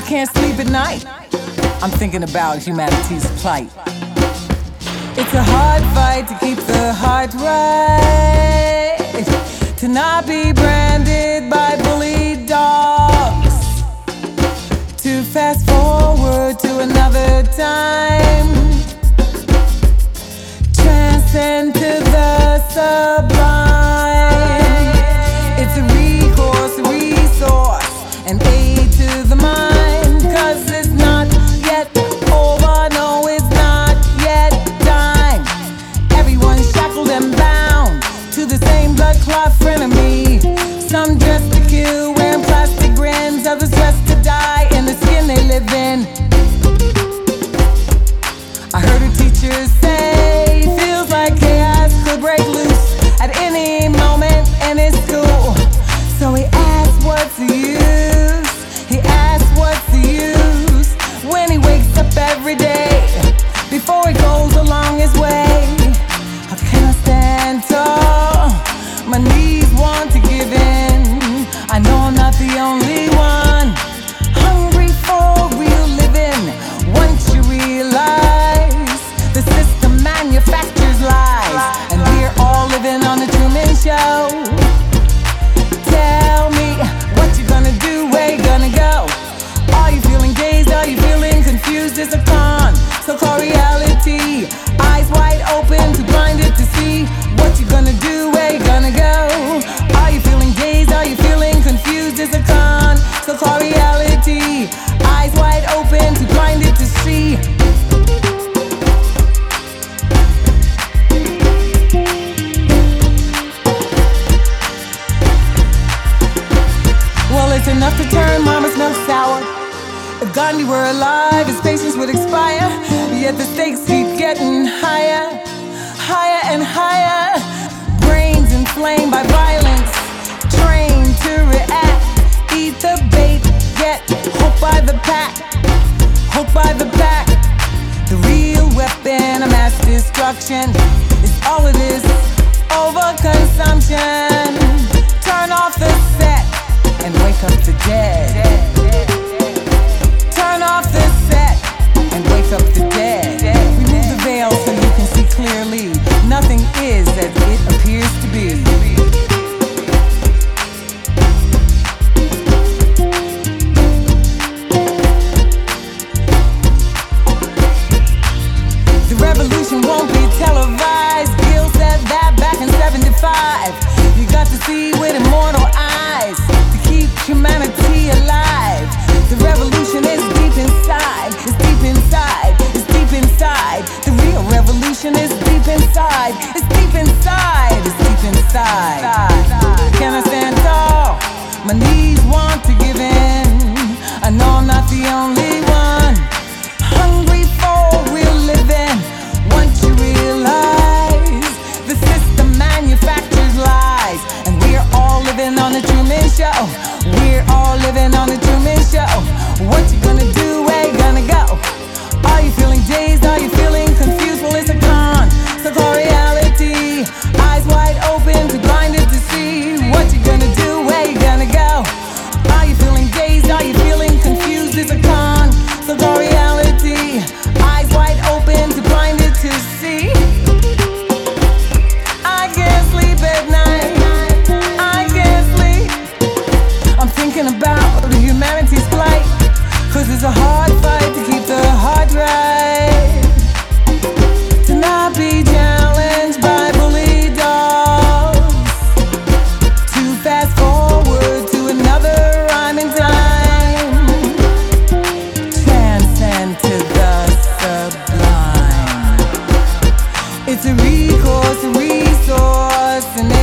can't sleep at night. I'm thinking about humanity's plight. It's a hard fight to keep the heart right, to not be branded by bully dogs, to fast forward to another time, transcend to the sublime. It's a recourse, a resource, an aid to the mind, 'cause it's not yet over, no, it's not yet time. Everyone's shackled and bound to the same blood clot frenemy. Some dressed to kill, wearing plastic grins, others dressed to die in the skin they live in. I heard a teacher say, feels like chaos could break loose at any moment in his school. So he asked, what's the use? He asked, what's the use? When he wakes up every day, before he goes along his way. How can I stand tall? My knees want to give in. I know I'm not the only one hungry for real living. Once you realize the system manufactures lies, and we're all living on the Truman Show. Tell me what you gonna do, where you gonna go. Are you feeling dazed? Are you feeling confused? It's a con, so-called reality. Eyes wide open, too blinded to see what you gonna do, where you gonna go. Are you feeling dazed? Are you feeling confused? It's a con, so-called reality. Eyes wide open, too blinded to see. Well, it's enough to turn mama's milk sour. If Gandhi were alive, his patience would expire. Yet the stakes keep getting higher, higher and higher. Brains inflamed by violence, trained to react. Eat the bait, get hooked by the pack, hooked by the pack. The real weapon of mass destruction is all it is, overconsumption. Turn off the set and wake up the dead. Turn off the set and wake up the dead. Remove the veil so you can see clearly. Nothing is as it appears to be. The revolution won't be televised. Gil said that back in '75. You got to see with immortal eyes to keep humanity alive. The revolution is deep inside. It's deep inside. It's deep inside. The real revolution is deep inside. It's deep inside. It's deep inside. Can I stand tall? My knees want to give in. I know I'm not the only one hungry for real living. Once you realize the system manufactures lies, and we're all living on the Truman Show. We're all living on the Truman Show. What you gonna do? Where you gonna go? Are you feeling dazed? Are you feeling confused? Well, it's a con, so-called reality. Eyes wide open, too blinded to see what you gonna do, where you gonna go. Are you feeling dazed? Are you feeling confused? It's a con, so-called reality. Eyes wide open, too blinded to see. I can't sleep at night. I can't sleep. I'm thinking about humanity's plight, 'cause it's a hard fight to keep the heart right, to not be challenged by bully dogs, to fast forward to another rhyme in time, transcend to the sublime. It's a recourse, a resource, an